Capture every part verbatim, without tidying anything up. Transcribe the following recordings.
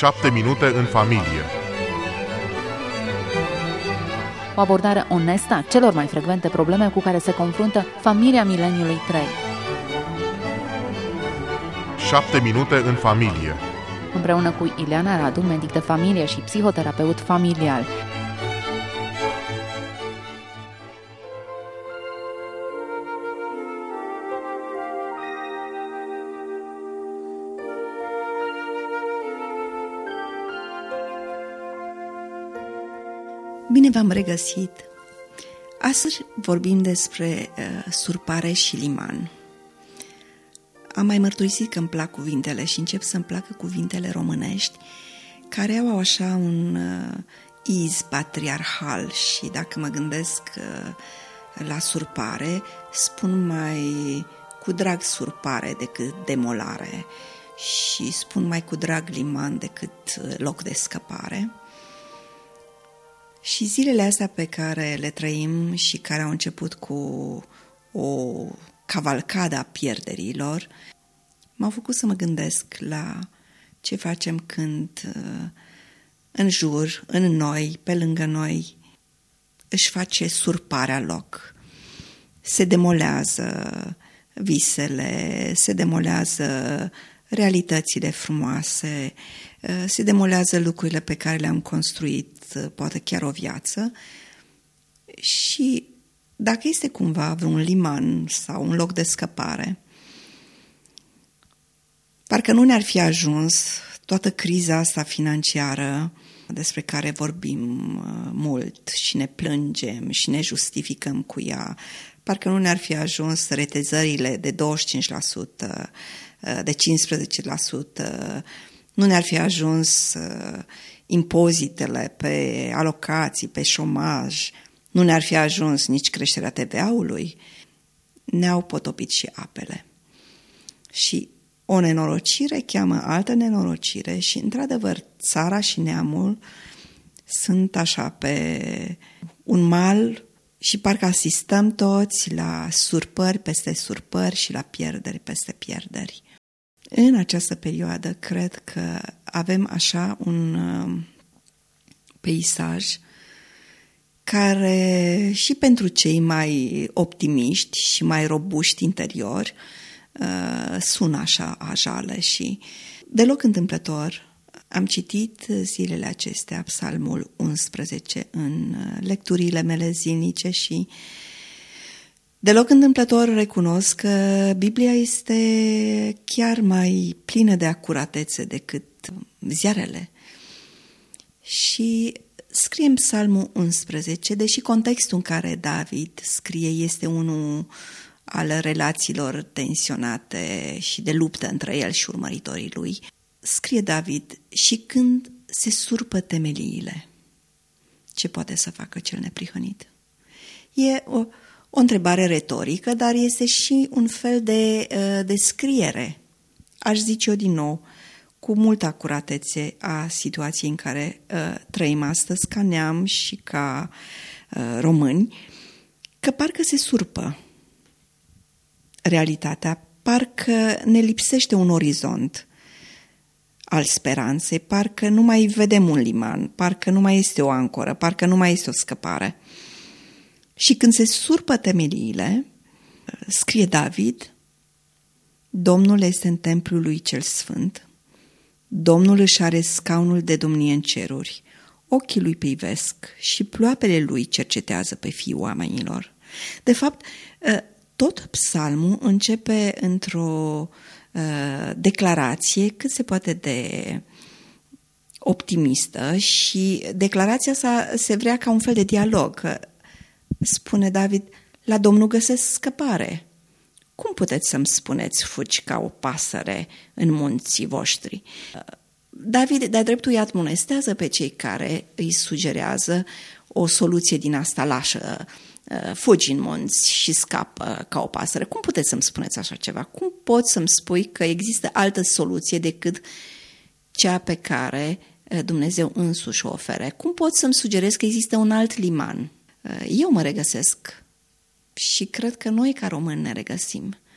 șapte minute în familie. O abordare onestă a celor mai frecvente probleme cu care se confruntă familia mileniului trei. șapte minute în familie. Împreună cu Ileana Radu, medic de familie și psihoterapeut familial. Bine v-am regăsit! Astăzi vorbim despre uh, surpare și liman. Am mai mărturisit că îmi plac cuvintele și încep să-mi placă cuvintele românești care au așa un uh, iz patriarhal și dacă mă gândesc uh, la surpare, spun mai cu drag surpare decât demolare și spun mai cu drag liman decât loc de scăpare. Și zilele astea pe care le trăim și care au început cu o cavalcadă a pierderilor, m-au făcut să mă gândesc la ce facem când în jur, în noi, pe lângă noi, își face surparea loc. Se demolează visele, se demolează realitățile frumoase, se demolează lucrurile pe care le-am construit, poate chiar o viață, și dacă este cumva vreun liman sau un loc de scăpare, parcă nu ne-ar fi ajuns toată criza asta financiară despre care vorbim mult și ne plângem și ne justificăm cu ea, parcă nu ne-ar fi ajuns retezările de douăzeci și cinci la sută, de cincisprezece la sută, nu ne-ar fi ajuns impozitele pe alocații, pe șomaj, nu ne-ar fi ajuns nici creșterea T V A-ului, ne-au potopit și apele. Și o nenorocire cheamă altă nenorocire și, într-adevăr, țara și neamul sunt așa pe un mal și parcă asistăm toți la surpări peste surpări și la pierderi peste pierderi. În această perioadă cred că avem așa un uh, peisaj care și pentru cei mai optimiști și mai robuști interiori uh, sună așa a jale și deloc întâmplător am citit zilele acestea Psalmul unsprezece în lecturile mele zilnice și deloc întâmplător recunosc că Biblia este chiar mai plină de acuratețe decât ziarele. Și scrie în Psalmul unsprezece, deși contextul în care David scrie este unul al relațiilor tensionate și de luptă între el și urmăritorii lui, scrie David: și când se surpă temeliile, ce poate să facă cel neprihănit? E o O întrebare retorică, dar este și un fel de uh, descriere, aș zice eu din nou, cu multă acuratețe a situației în care uh, trăim astăzi ca neam și ca uh, români, că parcă se surpă realitatea, parcă ne lipsește un orizont al speranței, parcă nu mai vedem un liman, parcă nu mai este o ancoră, parcă nu mai este o scăpare. Și când se surpă temeliile, scrie David: Domnul este în templul lui cel sfânt, Domnul își are scaunul de domnie în ceruri, ochii lui privesc și ploapele lui cercetează pe fiii oamenilor. De fapt, tot psalmul începe într-o declarație cât se poate de optimistă și declarația asta se vrea ca un fel de dialog. Spune David: la Domnul găsesc scăpare. Cum puteți să-mi spuneți fugi ca o pasăre în munții voștri? David de-a dreptul îi admonestează pe cei care îi sugerează o soluție din asta lașă: fugi în munți și scapă ca o pasăre. Cum puteți să-mi spuneți așa ceva? Cum poți să-mi spui că există altă soluție decât cea pe care Dumnezeu însuși o ofere? Cum poți să-mi sugerezi că există un alt liman? Eu mă regăsesc și cred că noi ca români ne regăsim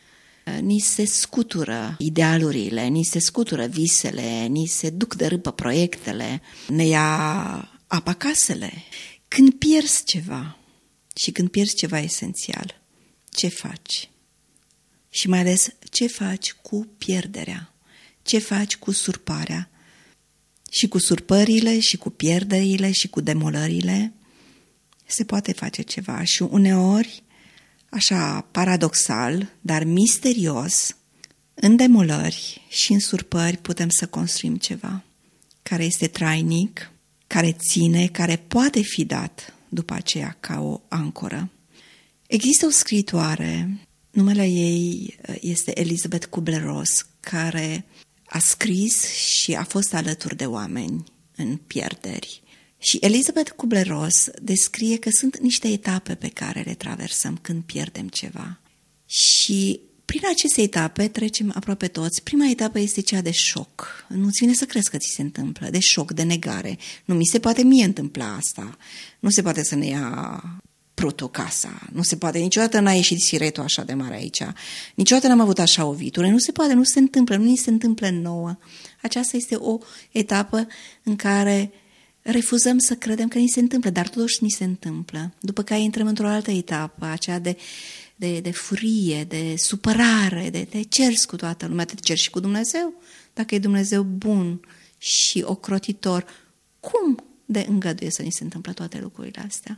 Ni se scutură idealurile, ni se scutură visele, ni se duc de râpă proiectele, ne ia apa casele. Când pierzi ceva și când pierzi ceva esențial, ce faci? Și mai ales ce faci cu pierderea? Ce faci cu surparea? Și cu surpările, și cu pierderile, și cu demolările se poate face ceva. Și uneori, așa paradoxal, dar misterios, în demolări și în surpări putem să construim ceva care este trainic, care ține, care poate fi dat după aceea ca o ancoră. Există o scriitoare, numele ei este Elizabeth Kubler-Ross, care a scris și a fost alături de oameni în pierderi. Și Elizabeth Kubler-Ross descrie că sunt niște etape pe care le traversăm când pierdem ceva. Și prin aceste etape trecem aproape toți. Prima etapă este cea de șoc. Nu-ți vine să crezi că ți se întâmplă, de șoc, de negare. Nu mi se poate mie întâmpla asta. Nu se poate să ne ia prutul casa. Nu se poate, niciodată n-a ieșit siretul așa de mare aici. Niciodată n-am avut așa o vitură. Nu se poate, nu se întâmplă, nu ni se întâmplă nouă. Aceasta este o etapă în care refuzăm să credem că ni se întâmplă, dar totuși ni se întâmplă. După care intrăm într-o altă etapă, aceea de, de, de furie, de supărare, de te cerți cu toată lumea, te cerți și cu Dumnezeu. Dacă e Dumnezeu bun și ocrotitor, cum de îngăduie să ni se întâmplă toate lucrurile astea?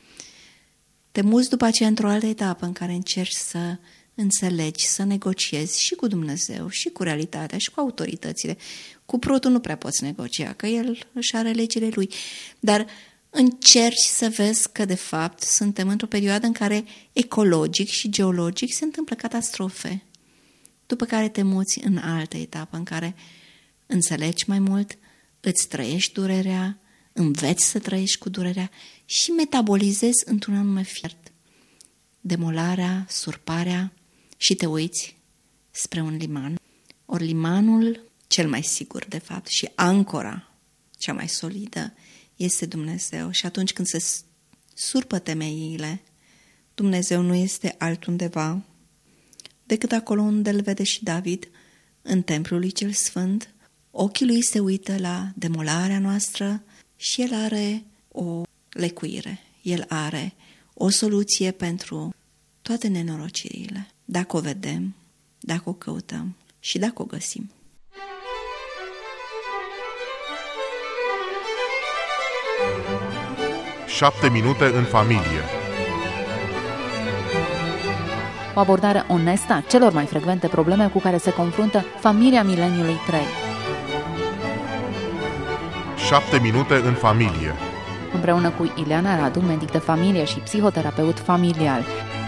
Te muți după aceea într-o altă etapă în care încerci să înțelegi, să negociezi și cu Dumnezeu, și cu realitatea, și cu autoritățile. Cu prutul nu prea poți negocia, că el își are legile lui. Dar încerci să vezi că, de fapt, suntem într-o perioadă în care ecologic și geologic se întâmplă catastrofe. După care te muți în altă etapă în care înțelegi mai mult, îți trăiești durerea, înveți să trăiești cu durerea și metabolizezi într-un anume fiert demolarea, surparea și te uiți spre un liman. Ori limanul cel mai sigur, de fapt, și ancora cea mai solidă este Dumnezeu. Și atunci când se surpă temeiile, Dumnezeu nu este altundeva decât acolo unde îl vede și David, în templul lui cel sfânt. Ochii lui se uită la demolarea noastră și el are o lecuire, el are o soluție pentru toate nenorocirile, dacă o vedem, dacă o căutăm și dacă o găsim. Șapte minute în familie. O abordare onestă a celor mai frecvente probleme cu care se confruntă familia mileniului trei. Șapte minute în familie. Împreună cu Ileana Radu, medic de familie și psihoterapeut familial.